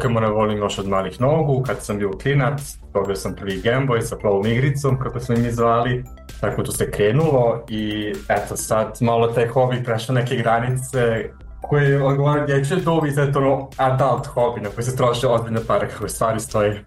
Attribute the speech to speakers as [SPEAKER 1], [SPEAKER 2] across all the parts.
[SPEAKER 1] Pokemone volim još od malih nogu, kad sam bio klinac, dobio sam prvi Game Boy sa plavom igricom, kako smo mi zvali, tako to se krenulo i eto sad malo taj hobi prešao neke granice koje odgovaraju dječje dobi, sad je to ono adult hobi na koji se troše ozbiljne pare kako stvari stoje.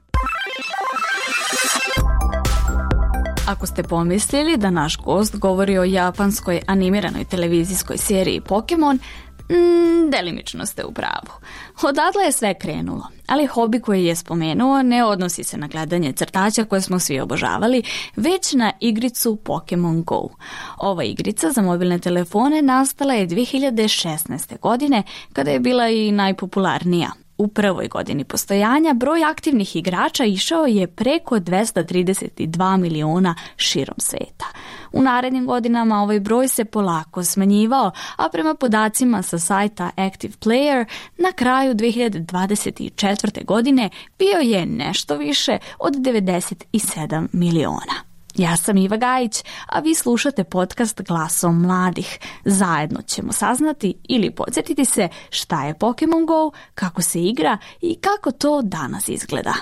[SPEAKER 2] Ako ste pomislili da naš gost govori o japanskoj animiranoj televizijskoj seriji Pokemon, delimično ste u pravu. Odatle je sve krenulo, ali hobi koji je spomenuo ne odnosi se na gledanje crtaća koje smo svi obožavali, već na igricu Pokemon Go. Ova igrica za mobilne telefone nastala je 2016. godine, kada je bila i najpopularnija. U prvoj godini postojanja broj aktivnih igrača išao je preko 232 miliona širom sveta. U narednim godinama ovaj broj se polako smanjivao, a prema podacima sa sajta Active Player na kraju 2024. godine bio je nešto više od 97 miliona. Ja sam Iva Gajić, a vi slušate podcast Glasom mladih. Zajedno ćemo saznati ili podsjetiti se šta je Pokemon Go, kako se igra i kako to danas izgleda.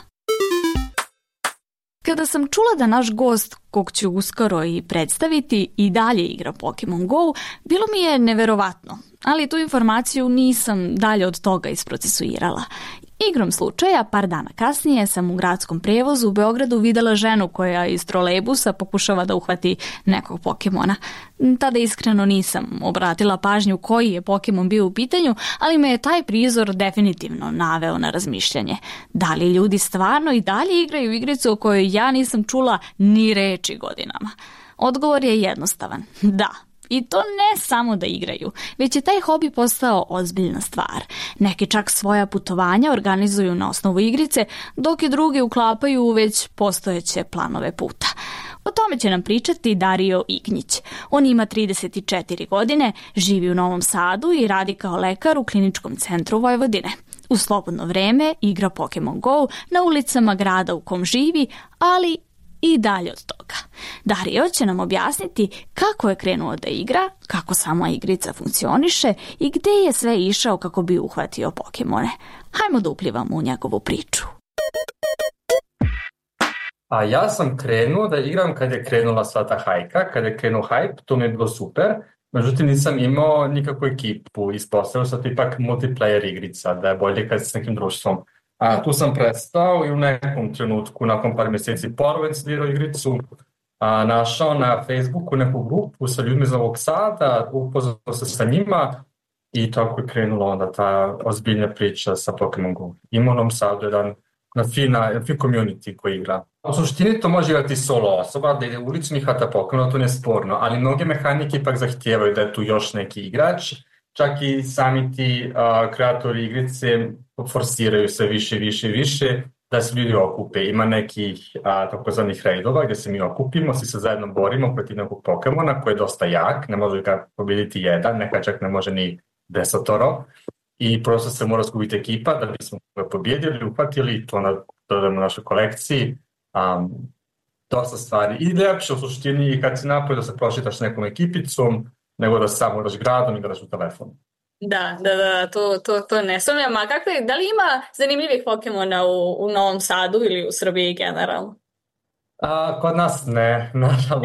[SPEAKER 2] Kada sam čula da naš gost, kog ću uskoro i predstaviti, i dalje igra Pokemon Go, bilo mi je neverovatno, ali tu informaciju nisam dalje od toga isprocesuirala. Igrom slučaja, par dana kasnije sam u gradskom prevozu u Beogradu videla ženu koja iz trolejbusa pokušava da uhvati nekog Pokemona. Tada iskreno nisam obratila pažnju koji je Pokemon bio u pitanju, ali me je taj prizor definitivno naveo na razmišljanje. Da li ljudi stvarno i dalje igraju igricu o kojoj ja nisam čula ni reči godinama? Odgovor je jednostavan. Da. I to ne samo da igraju, već je taj hobi postao ozbiljna stvar. Neki čak svoja putovanja organizuju na osnovu igrice, dok i drugi uklapaju u već postojeće planove puta. O tome će nam pričati Dario Ignjić. On ima 34 godine, živi u Novom Sadu i radi kao lekar u Kliničkom centru Vojvodine. U slobodno vreme igra Pokemon Go na ulicama grada u kom živi, ali i dalje od toga. Dario će nam objasniti kako je krenuo da igra, kako sama igrica funkcioniše i gde je sve išao kako bi uhvatio Pokemone. Hajmo da uplivamo u njegovu priču.
[SPEAKER 1] A ja sam krenuo da igram kad je krenula sva ta hajka, kad je krenuo hype, to mi je bilo super. Međutim, nisam imao nikakvu ekipu, ispostavio sam ipak multiplayer igrica, da je bolje kad s nekim društvom. A tu sam prestao i u nekom trenutku, nakon par mjeseci ponovo instalirao igricu, našao na Facebooku neku grupu sa ljudmi iz Novog Sada, upoznao se sa njima i tako je krenula onda ta ozbiljna priča sa Pokemon Go. Ima u Novom Sadu jedan fin community koji igra. U suštini to može igrati solo osoba, da ide u ulicu i hvata Pokemon, to nije sporno, ali mnoge mehanike ipak zahtijevaju da je tu još neki igrač. Čak i sami ti kreatori igrice forsiraju se više da se ljudi okupe. Ima nekih takozvanih raidova gdje se mi okupimo, svi se zajedno borimo protiv nekog Pokemona koji je dosta jak, ne može ga pobjediti jedan, neka čak ne može ni 10 i prosto se mora skupiti ekipa da bismo ga pobjedili, uhvatili i to dodamo našoj kolekciji. Dosta stvari. I ljepše u suštini kad si napoj da se prošitaš nekom ekipicom, nego da samo daš gradom i daš u telefonu.
[SPEAKER 3] Da, to ne sumnjam. A da li ima zanimljivih Pokemona u Novom Sadu ili u Srbiji generalno?
[SPEAKER 1] Kod nas ne, nažalost.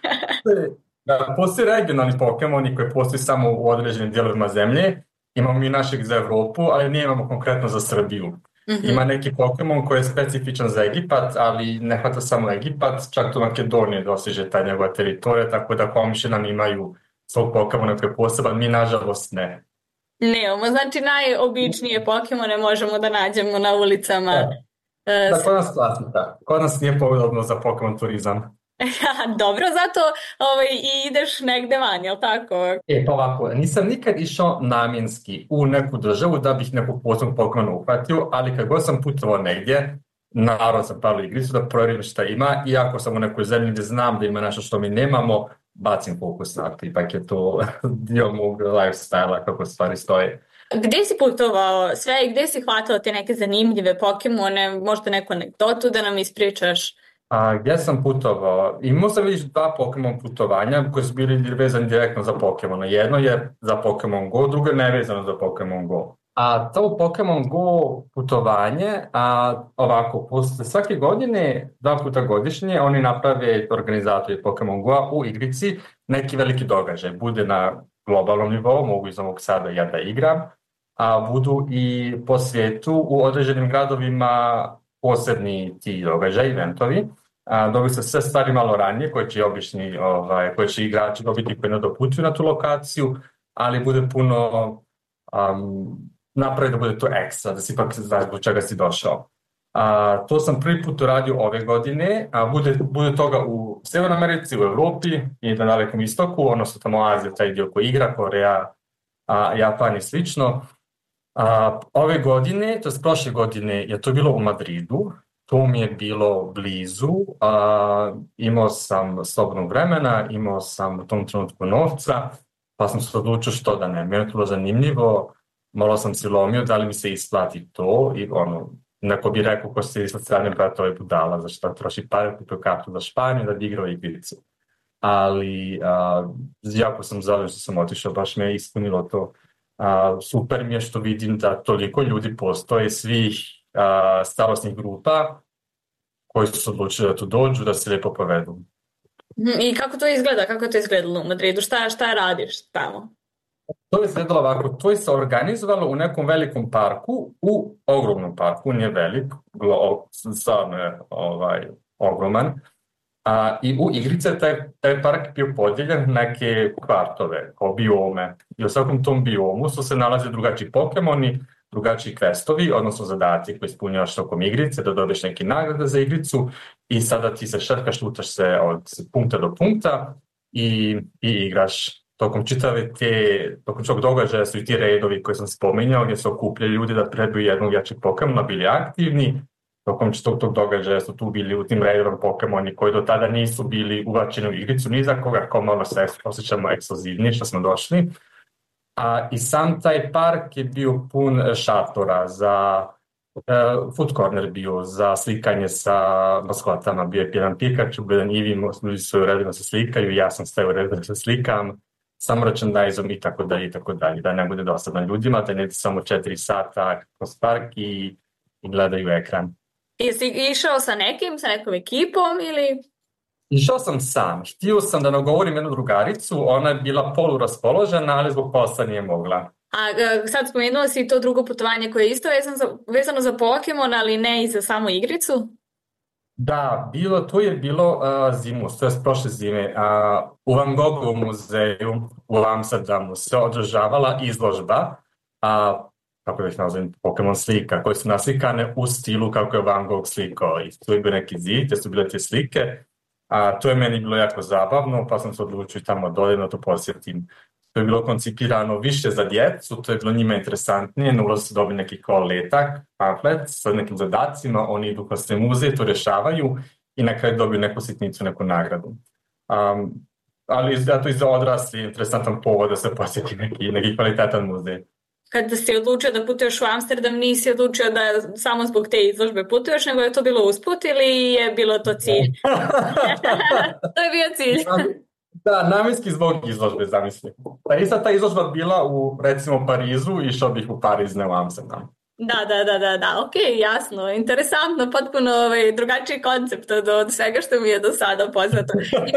[SPEAKER 1] Postoji regionalni Pokemoni koji postoji samo u određenim dijelovima zemlje. Imamo mi našeg za Evropu, ali nije imamo konkretno za Srbiju. Mm-hmm. Ima neki Pokemon koji je specifičan za Egipat, ali ne hvata samo Egipat, čak to Makedonije dosiže taj njegova teritorija, tako da Komši nam imaju svog Pokemona koji je poseban, mi nažalost ne.
[SPEAKER 3] Nemamo, znači najobičnije Pokemone možemo da nađemo na ulicama.
[SPEAKER 1] Da, kod nas klasno, da. Kod nas nije podobno za Pokemon turizam.
[SPEAKER 3] Dobro, zato i ideš negde van, jel tako?
[SPEAKER 1] Pa ovako, nisam nikad išao namjenski u neku državu da bih nekog posebnog Pokemona uhvatio, ali kad god sam putovao negdje, naravno sam pravio igricu da provjerim šta ima, i ako sam u nekoj zemlji gdje znam da ima nešto što mi nemamo, bacim fokus na to, ipak je to dio mog lifestyle-a kako stvari stoje.
[SPEAKER 3] Gdje si putovao sve i gdje si hvatao te neke zanimljive Pokemone, možda neku anegdotu da nam ispričaš?
[SPEAKER 1] Gdje sam putovao? Imao sam vidiš 2 Pokemon putovanja koji su bili vezani direktno za Pokemona. Jedno je za Pokemon Go, drugo je nevezano za Pokemon Go. A to Pokemon Go putovanje, ovako, posle svake godine, 2 puta godišnje, oni naprave organizatori Pokemon Go u igrici neki veliki događaj. Bude na globalnom nivou, mogu iz Novog Sada ja da igram, a budu i po svijetu u određenim gradovima posebni ti događaji, eventovi. Dobiju se sve stvari malo ranije koje će igrači dobiti koji ne doputuju na tu lokaciju, ali bude puno napravi da bude to ekstra, da si ipak znaš zbog čega si došao. To sam prvi put uradio ove godine, bude toga u Severnoj Americi, u Evropi i na Dalekom istoku, odnosno tamo Azija, taj dio koji igra, Koreja, Japan i slično. Ove godine, to je prošle godine, je to bilo u Madridu, to mi je bilo blizu, imao sam slobodnog vremena, imao sam u tom trenutku novca, pa sam se odlučio što da ne. Meni je to bilo zanimljivo, malo sam si lomio da li mi se isplati to i neko bi rekao ko se ispod strane brata ovaj budala, zašto troši pare, kupio kartu za Španiju da bi igrao igricu. Ali jako sam zadovoljan što sam otišao, baš me je ispunilo to. Super mi je što vidim da toliko ljudi postoje, svih starosnih grupa koji su se odlučili da tu dođu, da se lijepo povedu.
[SPEAKER 3] I kako to izgleda? Kako je to izgledalo u Madridu? Šta radiš tamo?
[SPEAKER 1] To je izgledalo ovako, to je se organizovalo u nekom velikom parku, u ogromnom parku, nije velik, stvarno je ogroman. I u igrice taj park je bio podijeljen neke kvartove, kao biome. I u svakom tom biomu su se nalaze drugačiji Pokemoni, drugačiji questovi, odnosno zadaci koji ispunjavaš tokom igrice, da dobiješ neke nagrade za igricu i sada ti se šetkaš, lutaš se od punkta do punkta i igraš. Tokom tog događaja su i ti redovi koje sam spominjao, gdje se okupljaju ljudi da trebaju jednog jačeg Pokemona, bili aktivni. Tokom tog događaja su tu bili u tim redovima Pokemoni koji do tada nisu bili uvačeni u igricu, ni za koga, kao malo se osjećamo ekskluzivni što smo došli. I sam taj park je bio pun šatora za food corner bio, za slikanje sa maskotama. Bio je jedan Pikachu, bio jedan Eevee, ljudi su u redu da se slikaju, ja sam stajao u redu da se slikam, sa merchandise-om i tako dalje, da ne bude dosadno ljudima, da ne ide samo 4 sata kroz park i gledaju ekran.
[SPEAKER 3] Jesi išao sa nekom ekipom ili?
[SPEAKER 1] Išao sam sam. Htio sam da nagovorim jednu drugaricu, ona je bila poluraspoložena, ali zbog posla nije mogla.
[SPEAKER 3] Sad spomenuo si to drugo putovanje koje je isto vezano za Pokemon, ali ne i za samu igricu?
[SPEAKER 1] Da, to je bilo zimus, to je prošle zime. U Van Gogovom muzeju u Amsterdamu se održavala izložba, kako da ih nazovem, Pokemon slika, koje su naslikane u stilu kako je Van Gogh slikao. I tu je bio neki zid, gdje su bile te slike. To je meni bilo jako zabavno, pa sam se odlučio tamo dođem da to posjetim. To je bilo koncipirano više za djecu, to je bilo njima interesantnije, na ulazu su dobili neki kao letak, pamflet sa nekim zadacima, oni idu kroz te muzeje, to rješavaju i na kraju dobiju neku sitnicu, neku nagradu. Ali zato i za odrasli interesantan povod da se posjeti neki kvalitetan muzej.
[SPEAKER 3] Kada si odlučio da putuješ u Amsterdam, nisi odlučio da samo zbog te izložbe putuješ, nego je to bilo usput ili je bilo to cilj? To je bio cilj.
[SPEAKER 1] Da, namjenski zbog izložbe, zamisli. Ta izložba bila u, recimo, Parizu, išao bih u Pariz, ne u Amsterdam.
[SPEAKER 3] Da, ok, jasno, interesantno, potpuno drugačiji koncept od svega što mi je do sada poznato.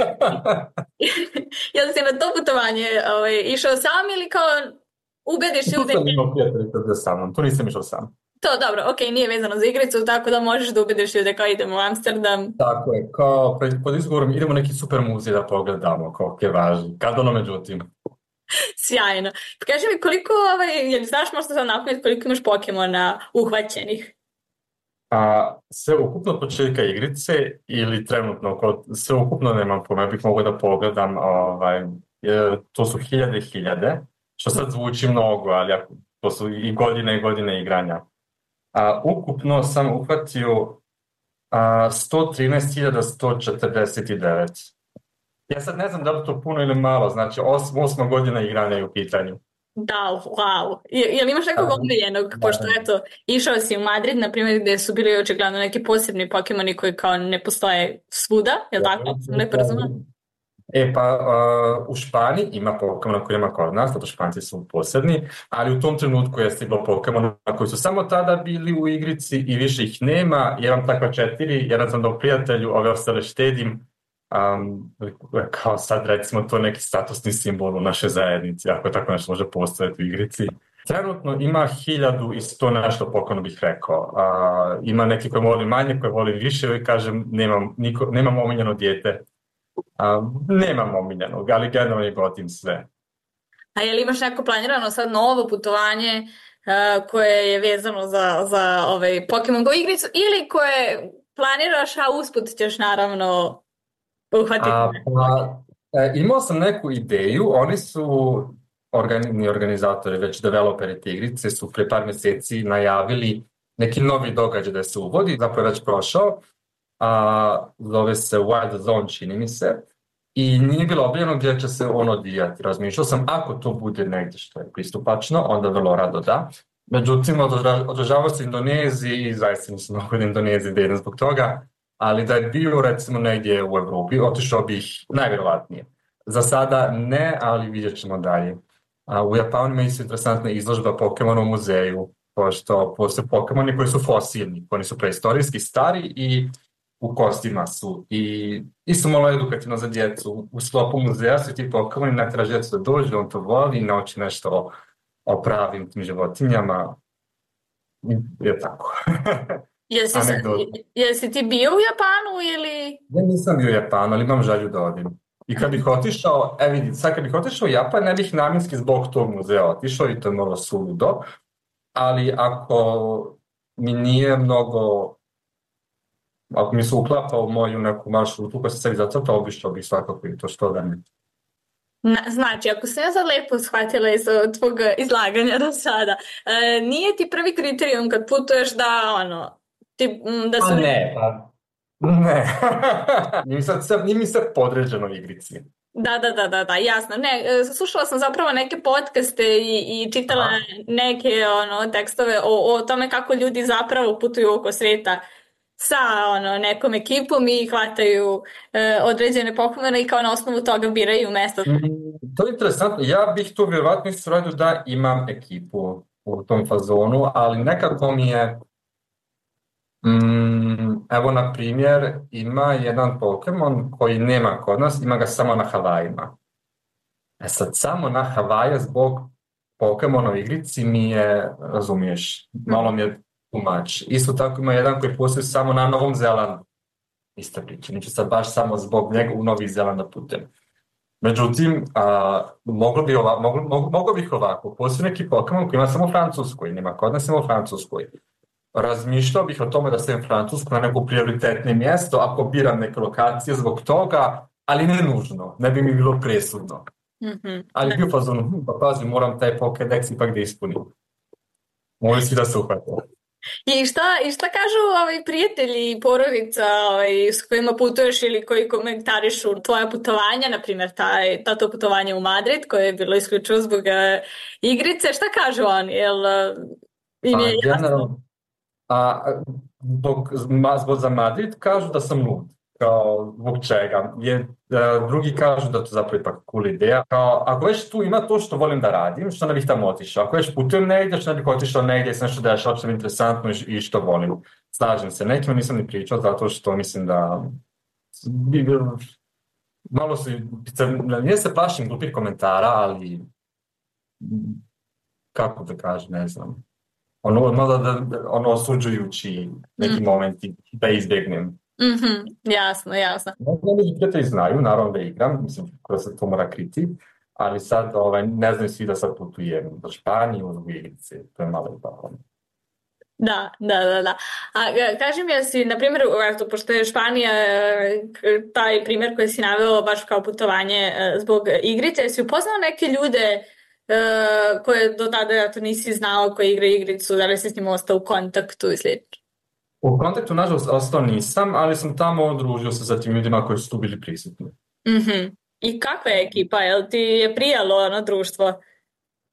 [SPEAKER 3] Jel si na to putovanje išao sam ili kao ubediš ljude?
[SPEAKER 1] Tu sam imao prijatelja da sa mnom, tu nisam išao sam.
[SPEAKER 3] To dobro, ok, nije vezano za igricu, tako da možeš da ubediš ljude kao idemo u Amsterdam.
[SPEAKER 1] Tako je, kao pod izgovorom idemo neki super muzej da pogledamo, kao je važno, kad ono međutim.
[SPEAKER 3] Sjajno. Kaži mi koliko, jel znaš možda sad napamet koliko imaš Pokemona uhvaćenih?
[SPEAKER 1] Sve ukupno od početka igrice ili trenutno, sve ukupno nemam pojma, bih mogao da pogledam, to su hiljade, što sad zvuči mnogo, ali to su i godine igranja. Ukupno sam uhvatio 113.149. Ja sad ne znam da li to puno ili malo, znači 8 godina igranja je u pitanju.
[SPEAKER 3] Da, wow. Jel imaš nekog omiljenog, pošto eto, išao si u Madrid, na primjer, gdje su bili očigledno neki posebni Pokemoni koji kao ne postoje svuda, jel tako? Sam lepo razumela?
[SPEAKER 1] U Španiji ima Pokemona koji ima kod nas, zato Španci su posebni, ali u tom trenutku je stiglo Pokemona koji su samo tada bili u igrici i više ih nema. Ja imam takva 4, jedan sam dao prijatelju, ove ostale štedim. Kao sad recimo to neki statusni simbol u našoj zajednici, ako tako nešto može postojati u igrici. Trenutno ima 1100 nešto Pokemona bih rekao. Ima neki koji voli manje, koji voli više i kažem nemam omiljeno dijete. Nemam omiljenog, ali generalno je gotim sve.
[SPEAKER 3] A je li imaš neko planirano sad novo putovanje koje je vezano za Pokemon Go igricu ili koje planiraš, a usput ćeš naravno uhvatiti?
[SPEAKER 1] Imao sam neku ideju, oni su organizatori, već developeri te igrice su pre par mjeseci najavili neki novi događaj da se uvodi, zapravo je već prošao. Zove se Wild Zone, čini mi se, i nije bilo objavljeno gdje će se on odvijati. Razmišljao sam, ako to bude negdje što je pristupačno, onda vrlo rado da. Međutim, održavao se Indoneziji i zaista nisam mogu da Indoneziji da idem zbog toga, ali da je bio recimo negdje u Evropi, otišao bih najvjerovatnije. Za sada ne, ali vidjet ćemo dalje. U Japanu je isto interesantna izložba Pokemona u muzeju, pošto postoje Pokemoni koji su fosilni, oni su preistorijski stari i u kostima su. I isto malo edukativno za djecu. U sklopu muzeja su ti Pokemoni, natjeraš djecu da dođe, on to voli i nauči nešto o pravim tim životinjama. Je tako.
[SPEAKER 3] Jesi ti bio u Japanu ili?
[SPEAKER 1] Ja nisam bio u Japanu, ali imam želju da odim. I kad bih otišao, sad kad bih otišao u Japan, ne bih namjenski zbog tog muzeja otišao i to je malo suludo. Ali ako mi nije mnogo, ako mi se uklapa u moju neku maršrutu koja se sebi zacrtao, obišao bih svakako i to što da ne.
[SPEAKER 3] Znači, ako sam ja sad lepo shvatila iz tvog izlaganja do sada, nije ti prvi kriterijum kad putuješ da da su...
[SPEAKER 1] Ne. Nije mi sve podređeno igrici.
[SPEAKER 3] Da, jasno. Ne, slušala sam zapravo neke podcaste i čitala neke tekstove o tome kako ljudi zapravo putuju oko svijeta sa nekom ekipom i hvataju određene Pokemone i kao na osnovu toga biraju mjesto.
[SPEAKER 1] To je interesantno. Ja bih to vjerovatno isto radio da imam ekipu u tom fazonu, ali nekako mi je evo, na primjer, ima jedan Pokemon koji nema kod nas, ima ga samo na Havajima. Sad, samo na Havaje zbog Pokemona u igrici mi je, razumiješ, malo mi je tumač. Isto tako ima jedan koji postoji samo na Novom Zelandu. Ista priča, neću sad baš samo zbog njega u Novi Zeland da putem. Međutim, moglo bih ovako, postoji neki Pokemon koji ima samo u Francuskoj, nema kod nas samo u Francuskoj. Razmišljao bih o tome da stavim Francusku na neko prioritetno mjesto ako biram neke lokacije zbog toga, ali ne nužno, ne bi mi bilo presudno. Ali bio fazon, pazi, moram taj Pokédex ipak da ispunim. Moji svi da se uhvate.
[SPEAKER 3] I šta kažu prijatelji i porodica s kojima putuješ ili koji komentarišu tvoja putovanja, na primjer to putovanje u Madrid koje je bilo isključivo zbog igrice, šta kažu oni? Jel im je jasno?
[SPEAKER 1] Zbog za Madrid kažu da sam lud. Kao, zbog čega? Drugi kažu da to zapravo ipak cool ideja. Kao, ako već tu ima to što volim da radim, što ne bih tamo otišao. Ako već putujem negdje, što ne bih otišao negdje, se nešto dešava što je interesantno i što volim. Slažem se. Nekima nisam ni pričao zato što mislim da malo su, nije se plašim glupih komentara, ali kako da kažem, ne znam. Osuđujući neki momenti da izbjegnem.
[SPEAKER 3] Jasno.
[SPEAKER 1] Neki prijatelji znaju, naravno da igram, mislim da se to mora kriti, ali sad ne znaju svi da sad putujem do Španije, u igrice, to je malo tako.
[SPEAKER 3] Da. A kaži mi, jesi, na primjer, pošto je Španija taj primjer koji si naveo baš kao putovanje zbog igrice, jesi upoznao neke ljude koje do tada to nisi znao koji igraju igricu, da li si s njim ostao u kontaktu i slično?
[SPEAKER 1] U kontaktu, nažalost, ostao nisam, ali sam tamo odružio se sa tim ljudima koji su tu bili prisutni.
[SPEAKER 3] I kakva je ekipa? Jel ti je prijalo društvo?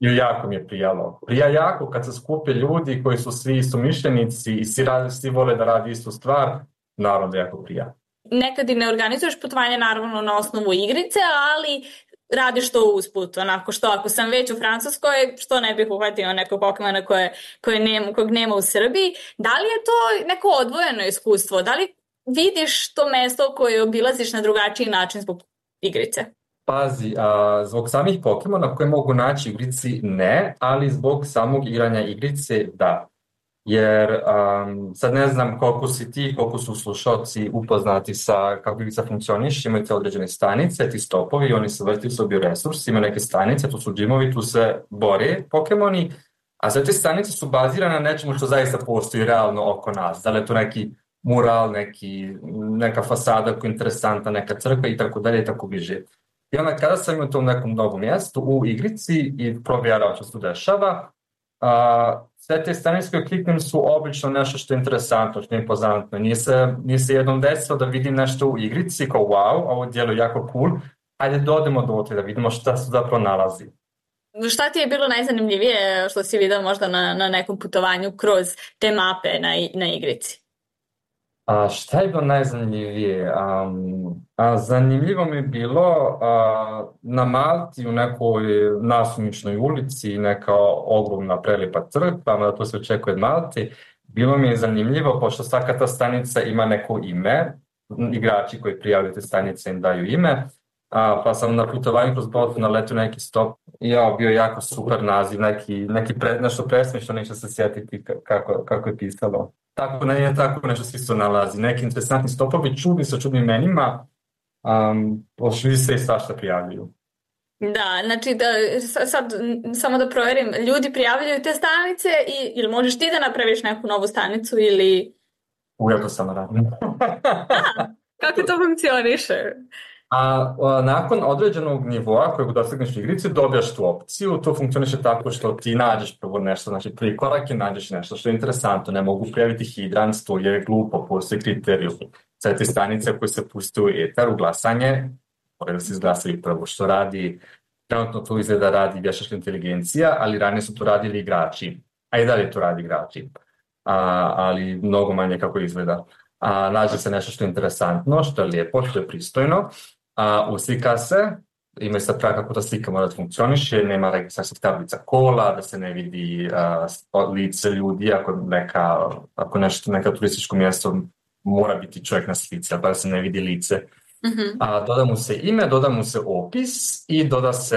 [SPEAKER 1] I jako mi je prijalo. Prija jako kad se skupe ljudi koji su svi istomišljenici i svi vole da radi istu stvar, naravno da jako prija.
[SPEAKER 3] Nekad i ne organizuješ putovanje naravno na osnovu igrice, ali radiš to usput, onako što ako sam već u Francuskoj, što ne bih uhvatio nekog Pokemona kojeg nema u Srbiji. Da li je to neko odvojeno iskustvo? Da li vidiš to mesto koje obilaziš na drugačiji način zbog igrice?
[SPEAKER 1] Pazi, zbog samih Pokemona koje mogu naći u igrici ne, ali zbog samog igranja igrice da. Jer sad ne znam koliko si ti, koliko su slušalci upoznati sa kako igrica funkcioniš, imaju te određene stanice, ti stopovi, oni se vrti u sobi resurs, ima neke stanice, tu su džimovi, tu se bore Pokemoni, a sve te stanice su bazirane na nečemu što zaista postoji realno oko nas. Da li je to neki mural, neka fasada koja je interesantna, neka crkva i tako dalje i tako bliže. I onda kada sam imao to u nekom novom mjestu u igrici i provjerao što se tu dešava, sve te stanice koje kliknem su obično nešto što je interesantno, što je impozantno. Nije se jednom desilo da vidim nešto u igrici kao wow, ovo djeluje jako cool, ajde dodemo dotle da vidimo šta se zapravo nalazi.
[SPEAKER 3] Šta ti je bilo najzanimljivije što si vidio možda na nekom putovanju kroz te mape na igrici?
[SPEAKER 1] Šta je bilo najzanimljivije? Zanimljivo mi je bilo na Malti u nekoj nasumičnoj ulici, neka ogromna prelijepa crkva, da to se očekuje od Malti. Bilo mi je zanimljivo, pošto svaka ta stanica ima neko ime, igrači koji prijavljaju te stanice im daju ime, pa sam na putovanju kroz Baltu naletio neki stop i bio jako super naziv, nešto presmišno, neću se sjetiti kako je pisalo. Tako nešto se isto nalazi. Neki interesantni stopovi, čudni sa čudnim imenima, pošli se i svašta prijavljuju.
[SPEAKER 3] Da, znači sad samo da provjerim, ljudi prijavljuju te stanice ili možeš ti da napraviš neku novu stanicu ili...
[SPEAKER 1] Ja to samo radim.
[SPEAKER 3] Kako to funkcioniše?
[SPEAKER 1] Nakon određenog nivoa kojeg dostigneš u igrici, dobijaš tu opciju. To funkcioniše tako što ti nađeš prvo nešto, znači prvi korak je nađeš nešto što je interesantno. Ne mogu prijaviti hidrans, to je glupo, postoji kriterijum. Sve te stanice koje se puste u etar, u glasanje, moraju da se izglasaju prvo što radi. Trenutno to izgleda radi vještačka inteligencija, ali ranije su to radili igrači. A i dalje to radi igrači. Ali mnogo manje kako izgleda. Nađe se nešto što je interesantno, što je lijepo, što je pristojno. Uslika se, ima sad pravi kako ta slika mora da funkcioniše, nema registracijskih tablica kola, da se ne vidi lice ljudi, ako neka turističko mjesto mora biti čovjek na slici, ali da se ne vidi lice. Mm-hmm. Doda mu se ime, doda mu se opis i doda se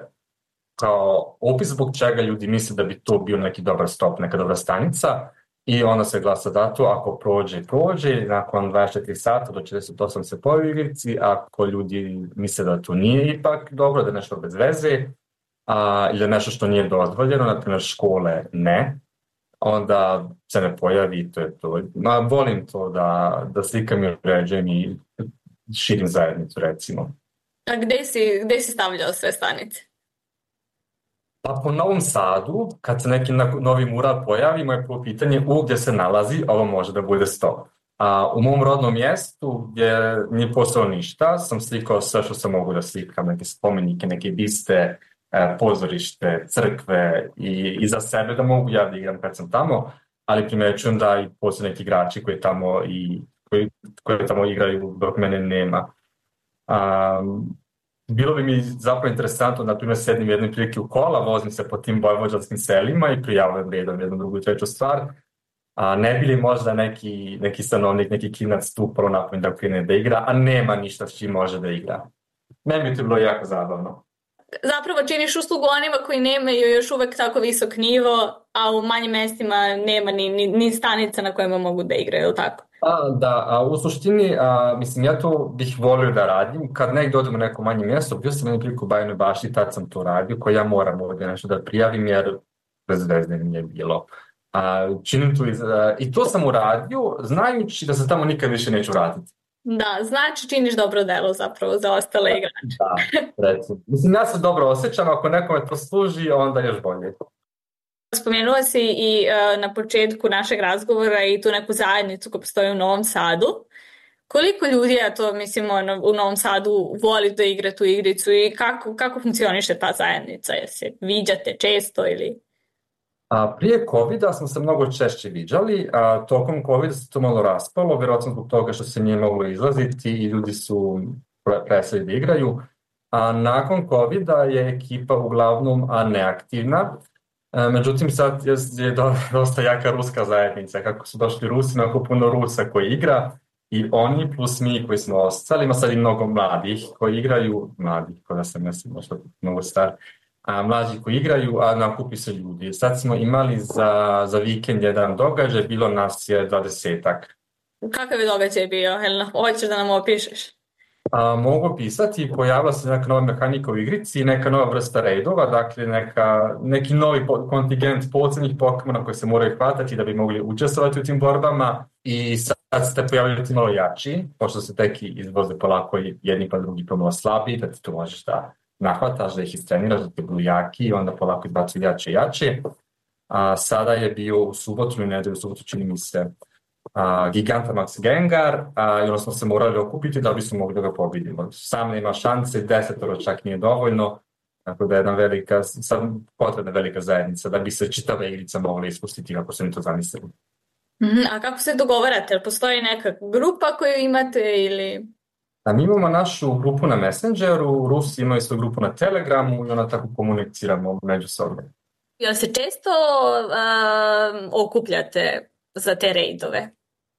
[SPEAKER 1] kao opis zbog čega ljudi misle da bi to bio neki dobar stop, neka dobra stanica. I onda se glasa datum, ako prođe, nakon 24 sata do 48 se pojavi u igrici, ako ljudi misle da to nije ipak dobro, da je nešto bez veze, ili nešto što nije dozvoljeno, na primjer škole ne, onda se ne pojavi i to je to. Volim to da slikam i uređujem i širim zajednicu, recimo.
[SPEAKER 3] A gde si stavljao sve stanice?
[SPEAKER 1] Pa po Novom Sadu, kad se neki novi mural pojavi, moje prvo pitanje gdje se nalazi, ovo može da bude stop. U mom rodnom mjestu, gdje nije postalo ništa, sam slikao sve što sam mogu da slikam, neke spomenike, neke biste, pozorište, crkve i za sebe da mogu ja da igram kad sam tamo, ali primećujem da i postoje neki igrači koji tamo igraju dok mene nema. Bilo bi mi zapravo interesantno, na primjer, sedim u jednoj prilike u kola, vozim se po tim vojvođanskim selima i prijavljam redom jednu, drugu i treću stvar. Ne bi li možda neki stanovnik, neki klinac tu prvo napravim da krene da igra, a nema ništa s čim može da igra. Meni bi to bilo jako zabavno.
[SPEAKER 3] Zapravo činiš uslugu onima koji nemaju još uvek tako visok nivo, a u manjim mestima nema ni stanica na kojima mogu da igraju, ili tako?
[SPEAKER 1] U suštini, mislim, ja to bih volio da radim. Kad negdje odem u neko manje mjesto, bio sam jednu priliku u Bajinoj Bašti, tad sam to radio, koji ja moram ovdje nešto da prijavim, jer bez veze mi je bilo. Činim to i to sam uradio, znajući da se tamo nikad više neću vratiti.
[SPEAKER 3] Da, znači činiš dobro delo zapravo za ostale igrače.
[SPEAKER 1] Da, recimo. Mislim, ja se dobro osjećam, ako nekome to služi, onda još bolje.
[SPEAKER 3] Spomenula si i na početku našeg razgovora i tu neku zajednicu koja postoji u Novom Sadu. Koliko ljudi, ja to mislim, u Novom Sadu voli da igra tu igricu i kako funkcioniše ta zajednica? Se viđate često ili...
[SPEAKER 1] Prije COVID-a smo se mnogo češće viđali, a tokom COVID-a se to malo raspalo, vjerojatno zbog toga što se nije moglo izlaziti i ljudi su prestali da igraju. A nakon COVID-a je ekipa uglavnom neaktivna, međutim sad je dosta jaka ruska zajednica, kako su došli Rusi, mnogo puno Rusa koji igra i oni plus mi koji smo ostali, ima sad i mnogo mladih koji igraju, koja sam mislim možda mnogo star, mlađi koji igraju, a nakupi se ljudi. Sad smo imali za vikend jedan događaj, bilo nas je 20-ak.
[SPEAKER 3] Kakav je događaj bio? Hoćeš da nam opišeš?
[SPEAKER 1] Mogu pisati, pojavila se neka nova mehanika u igrici, neka nova vrsta raidova, dakle neki novi kontingent posebnih Pokemona koji se moraju hvatati da bi mogli učestvovati u tim borbama i sad ste pojavili ti malo jači, pošto se tek izvoze polako jedni pa drugi pomalo slabiji, da ti to možeš da nahvataš, da ih istreniraš, da ti budu jaki i onda polako izbacuju jače i jače. Sada je bio u subotu i nedelju, u subotu čini mi se, Gigantamax Gengar i onda smo se morali okupiti da bismo mogli da ga pobedimo. Sam nema šanse, 10 čak nije dovoljno, tako da je potrebna velika zajednica da bi se čitava igrica mogla ispustiti kako su mi to zamislili.
[SPEAKER 3] A kako se dogovarate? Postoji neka grupa koju imate ili...
[SPEAKER 1] Mi imamo našu grupu na Messengeru, Rusi imaju svoju grupu na Telegramu i onda tako komuniciramo međusobno.
[SPEAKER 3] Jel se često okupljate za te rejdove?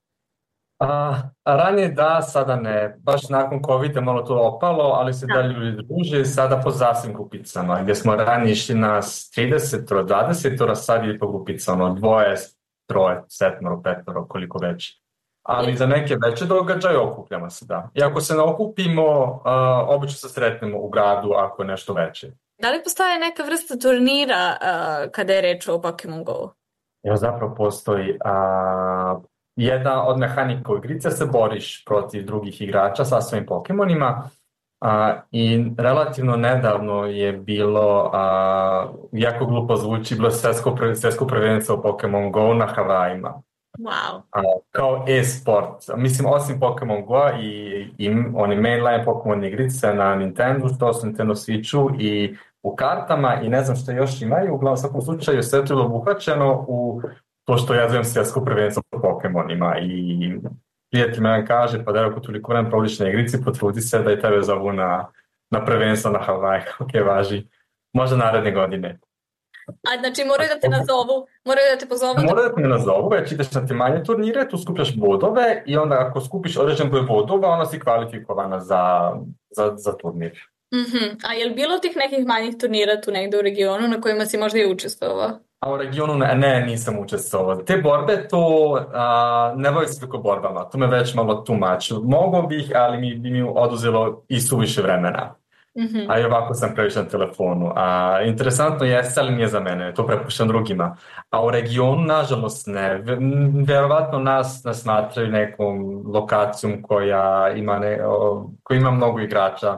[SPEAKER 1] Ranije da, sada ne. Baš nakon COVID-a malo to opalo, ali se da ljudi druže sada po zasebnim grupicama, gdje smo ranije išli na 30, 20, sad je po grupicama, 2, 3, 7, 5, koliko već. Ali za neke veće događaje okupljamo se, da. I ako se ne okupimo, obično se sretnemo u gradu ako je nešto veće.
[SPEAKER 3] Da li postoje neka vrsta turnira kada je reč o Pokemon Go?
[SPEAKER 1] Zapravo postoji jedna od mehanika u igrice, se boriš protiv drugih igrača sa svojim Pokemonima i relativno nedavno je bilo, jako glupo zvuči, bilo svjetsko prvenstvo u Pokemon Go na Havajima.
[SPEAKER 3] Wow.
[SPEAKER 1] Kao e-sport. Mislim, osim Pokemon Go i oni mainline Pokemon igrice na Nintendo, to su Nintendo Switchu i u kartama i ne znam što još imaju, uglavnom svakom slučaju sve to je obuhvaćeno u to što ja zovem svjetsko prvenstvo po Pokemonima i prijatelj me kaže, pa da ako toliko vremena provodiš na igrici, potrudi se da i tebe zovu na prvenstvo na Hawaii, ok, važi, možda naredne godine.
[SPEAKER 3] Znači moraju da te nazovu, moraju da te pozovu?
[SPEAKER 1] Moraju da te nazovu, već ideš na te manje turnire, tu skupljaš bodove i onda ako skupiš određen broj bodova, onda si kvalifikovana za turnir.
[SPEAKER 3] A je li bilo tih nekih manjih turnira tu negdje u regionu na kojima si možda i učestvovao?
[SPEAKER 1] A u regionu ne, nisam učestvovao. Te borbe, to ne bavim se tako borbama, to me već malo tumači. Mogu bih, ali bi mi oduzelo i suviše vremena. A i ovako sam previše na telefonu. Interesantno jeste, ali nije za mene, to prepuštam drugima. A u regionu, nažalost, ne. Verovatno nas smatraju nekom lokacijom koja ima mnogo igrača.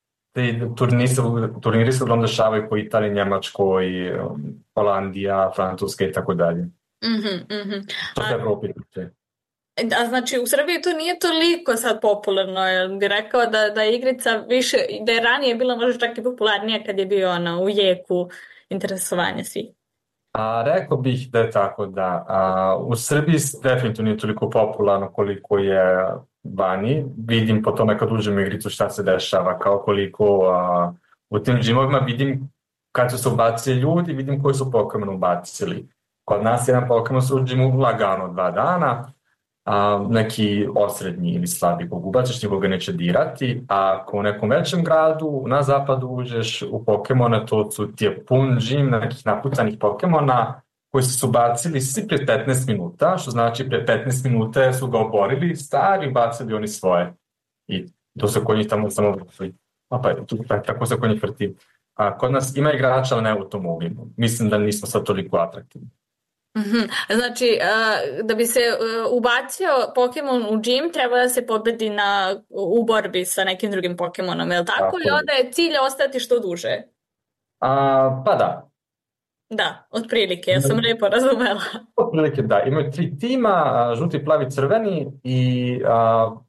[SPEAKER 1] Turniri se uglavnom dešavaju po Italiji, Njemačkoj, Holandija, Francuska i tako dalje. To se Evropi tiče.
[SPEAKER 3] A znači u Srbiji to nije toliko sad popularno, jer bi rekao da je igrica više, da je ranije bila možda čak i popularnija kad je bio u jeku interesovanja svih.
[SPEAKER 1] Rekao bih da je tako, da. U Srbiji definitivno nije toliko popularno koliko je vani. Vidim po tome kad uđem u igricu šta se dešava, kao koliko u tim džimovima vidim kad su se ubacili ljudi, vidim koji su Pokemon ubacili. Kod nas jedan Pokemon se u džimu lagano 2 dana, neki osrednji ili slabi kog ubaciš, nikoga neće dirati, a ako u nekom većem gradu na zapadu uđeš u Pokemone, to su ti je pun džim nekih napucanih Pokemona koji su ubacili svi pre 15 minuta, što znači pre 15 minuta su ga oborili, stari ubacili oni svoje. I to se kod njih tamo samo vrti. Tako se kod njih vrti. Kod nas ima igrača, ali ne u tom obimu. Mislim da nismo sad toliko atraktivni.
[SPEAKER 3] Znači, da bi se ubacio Pokemon u džim, treba da se pobedi u borbi sa nekim drugim Pokemonom, je li tako? I onda je cilj ostati što duže?
[SPEAKER 1] Pa da.
[SPEAKER 3] Da, otprilike, ja sam lijepo razumela.
[SPEAKER 1] Otprilike da, imaju 3 tima, žuti, plavi, crveni i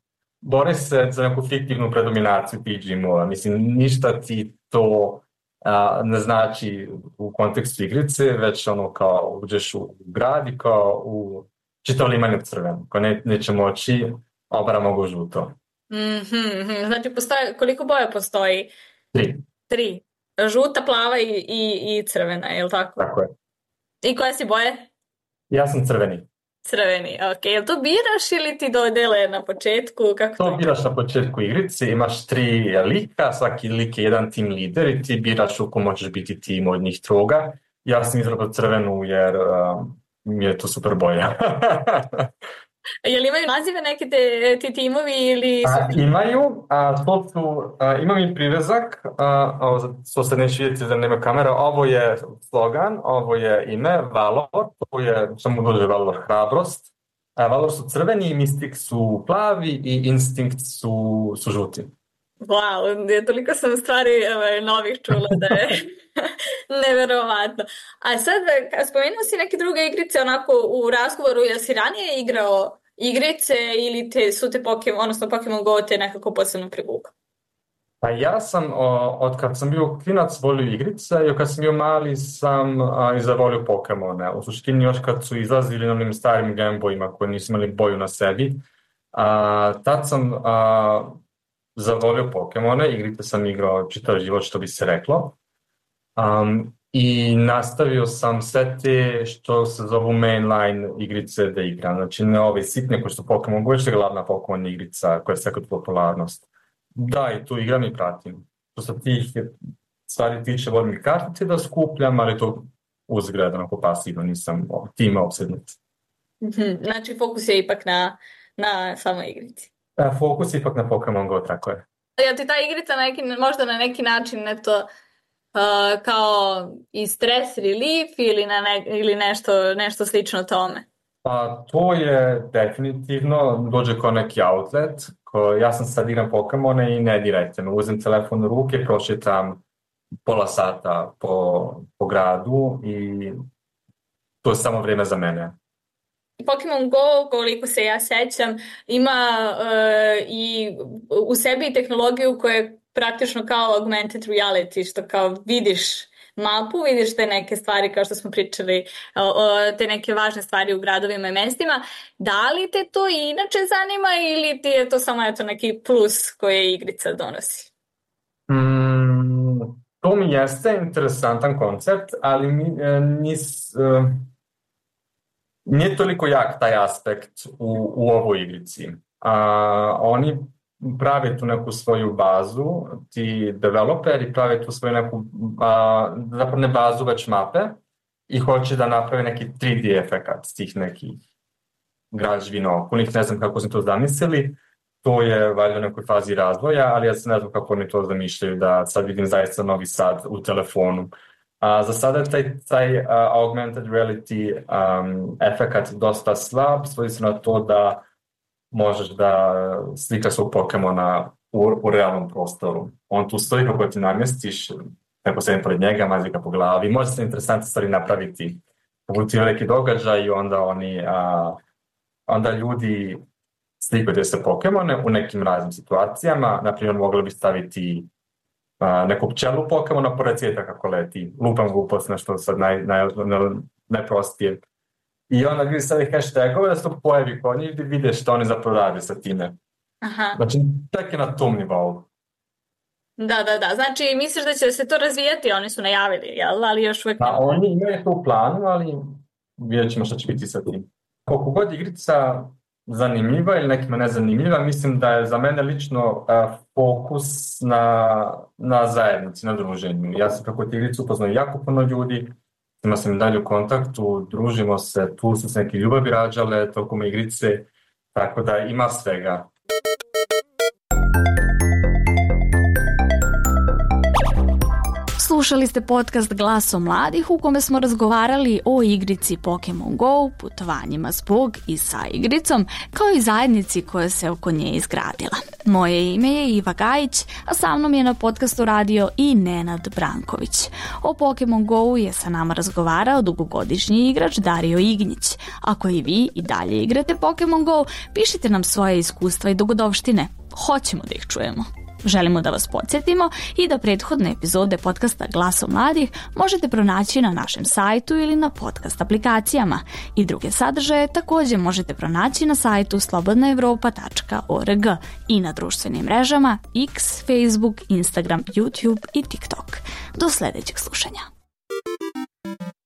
[SPEAKER 1] bore se za neku fiktivnu predominaciju tih džimova. Mislim, ništa ti to ne znači u kontekstu igrice, već ono kao uđeš u grad i kao u čitav liman je crven, ko neće moći, obara mogu žuto.
[SPEAKER 3] Znači, koliko boja postoji? 3. Žuta, plava i crvena, je li tako?
[SPEAKER 1] Tako je.
[SPEAKER 3] I koja si boje?
[SPEAKER 1] Ja sam crveni.
[SPEAKER 3] Crveni, ok. Jel to biraš ili ti dodele na početku? Kako
[SPEAKER 1] to biraš na početku igrice, imaš 3 lika, svaki lik je jedan tim lider i ti biraš u ko možeš biti tim od njih 3. Ja sam izabrao crvenu jer mi je to super boja.
[SPEAKER 3] Jel imaju nazive neke ti timovi ili...
[SPEAKER 1] Imaju, imam i privezak, to se neće vidjeti da nema kamera, ovo je slogan, ovo je ime, Valor, to je, samo dođe Valor, hrabrost. Valor su crveni, Mystic su plavi i Instinct su žuti.
[SPEAKER 3] Wow, toliko sam stvari novih čula da je neverovatno. A sad, spomenuo si neke druge igrice onako u razgovoru, jel si ranije igrao igrice ili su te Pokemon Go te nekako posebno privukao?
[SPEAKER 1] Pa ja sam, od kad sam bio klinac, volio igrice i kad sam bio mali sam i zavolio Pokemone. U suštini još kad su izlazili na onim starim Game Boyima koji nisu imali boju na sebi, tad sam zavolio Pokemone, igrice sam igrao čitav život, što bi se reklo. I nastavio sam sve te što se zovu mainline igrice da igram. Znači ne ove sitne koje su Pokemon Go, već je glavna Pokemon igrica koja je sekund popularnost. Da, i tu igram i pratim. Što se tih stvari tiče, volim i kartice da skupljam, ali to uzgled, onako pasivno, nisam time opsednut.
[SPEAKER 3] Znači fokus je ipak na samoj igrici.
[SPEAKER 1] Fokus je ipak na Pokemon Go, tako je.
[SPEAKER 3] Jel ti ta igrica možda na neki način kao i stress relief ili nešto slično tome?
[SPEAKER 1] Pa to je definitivno, dođe kao neki outlet. Ja sam sad igram Pokemone i ne dirajte me. Uzem telefon u ruke, prošetam pola sata po gradu i to je samo vrijeme za mene.
[SPEAKER 3] Pokemon Go, koliko se ja sećam, ima i u sebi tehnologiju koja je praktično kao augmented reality, što kao vidiš mapu, vidiš te neke stvari kao što smo pričali, te neke važne stvari u gradovima i mestima. Da li te to inače zanima ili ti je to samo neki plus koje igrica donosi?
[SPEAKER 1] To mi jeste interesantan koncept, ali nije toliko jak taj aspekt u ovoj igrici. Oni prave tu neku svoju bazu, ti developeri prave tu svoju neku, zapravo ne bazu, već mape i hoće da naprave neki 3D efekat tih nekih građevina okolnih, ne znam kako su to zamislili, to je valjda u nekoj fazi razvoja, ali ja se ne znam kako oni to zamišljaju, da sad vidim zaista Novi Sad u telefonu. Za sada je taj augmented reality efekat dosta slab, svodi se na to da možeš da slikaš svog Pokemona u realnom prostoru. On tu stoji kako ti namjestiš, neko sedim pored njega, mazi ga po glavi. Može se interesantne stvari napraviti. Budu veliki događaj i onda ljudi slikaju se Pokemone u nekim raznim situacijama. Naprimjer, mogli bi staviti neku pčelu Pokemona pored cvijeta kako leti. Lupam glupost, nešto sad najprostije. I onda ljudi stavi hashtagove da se to pojavi kod njih i vide što oni zapravo rade sa time.
[SPEAKER 3] Aha.
[SPEAKER 1] Znači, tek je na tom nivou.
[SPEAKER 3] Da. Znači, misliš da će se to razvijati? Oni su najavili, jel? Ali još uvijek...
[SPEAKER 1] Pa oni imaju to u planu, ali vidjet ćemo što će biti sa tim. Koliko god igrica zanimljiva ili nekima nezanimljiva, mislim da je za mene lično fokus na zajednici, na druženju. Ja sam kako ti igricu upoznao jako puno ljudi, ima sam i dalje u kontaktu, družimo se, tu su se neke ljubavi rađale tokom igrice, tako da ima svega.
[SPEAKER 2] Slušali ste podcast Glaso mladih u kome smo razgovarali o igrici Pokemon Go, putovanjima zbog i sa igricom, kao i zajednici koja se oko nje izgradila. Moje ime je Iva Gajić, a sa mnom je na podcastu radio i Nenad Branković. O Pokemon Go je sa nama razgovarao dugogodišnji igrač Dario Ignjić. Ako i vi i dalje igrate Pokemon Go, pišite nam svoje iskustva i dogodovštine. Hoćemo da ih čujemo. Želimo da vas podsjetimo i da prethodne epizode podcasta Glaso mladih možete pronaći na našem sajtu ili na podcast aplikacijama. I druge sadržaje također možete pronaći na sajtu slobodnaevropa.org i na društvenim mrežama X, Facebook, Instagram, YouTube i TikTok. Do sljedećeg slušanja.